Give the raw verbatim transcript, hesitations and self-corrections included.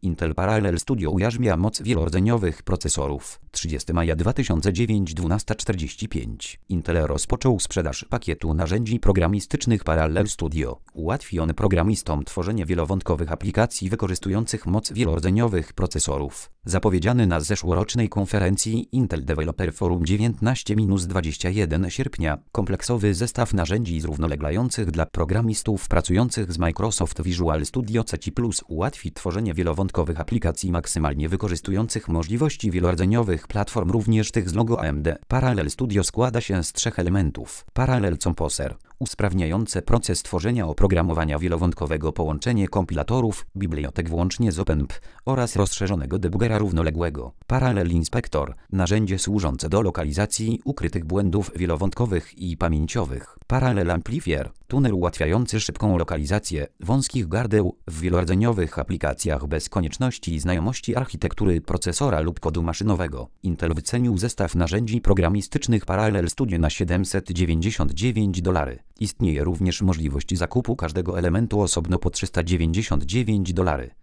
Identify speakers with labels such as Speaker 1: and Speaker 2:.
Speaker 1: Intel Parallel Studio ujarzmia moc wielordzeniowych procesorów. trzydziestego maja dwa tysiące dziewiątego, dwunasta czterdzieści pięć. Intel rozpoczął sprzedaż pakietu narzędzi programistycznych Parallel Studio. Ułatwi on programistom tworzenie wielowątkowych aplikacji wykorzystujących moc wielordzeniowych procesorów. Zapowiedziany na zeszłorocznej konferencji Intel Developer Forum dziewiętnastego do dwudziestego pierwszego sierpnia, kompleksowy zestaw narzędzi zrównoległających dla programistów pracujących z Microsoft Visual Studio C plus ułatwi tworzenie wielowątkowych aplikacji maksymalnie wykorzystujących możliwości wielordzeniowych platform, również tych z logo A M D. Parallel Studio składa się z trzech elementów. Parallel Composer, usprawniające proces tworzenia oprogramowania wielowątkowego, połączenie kompilatorów, bibliotek włącznie z OpenP oraz rozszerzonego debugera równoległego. Parallel Inspector, narzędzie służące do lokalizacji ukrytych błędów wielowątkowych i pamięciowych. Parallel Amplifier, tunel ułatwiający szybką lokalizację wąskich gardeł w wielordzeniowych aplikacjach bez konieczności znajomości architektury procesora lub kodu maszynowego. Intel wycenił zestaw narzędzi programistycznych Parallel Studio na siedemset dziewięćdziesiąt dziewięć dolarów. Istnieje również możliwość zakupu każdego elementu osobno po trzysta dziewięćdziesiąt dziewięć dolarów.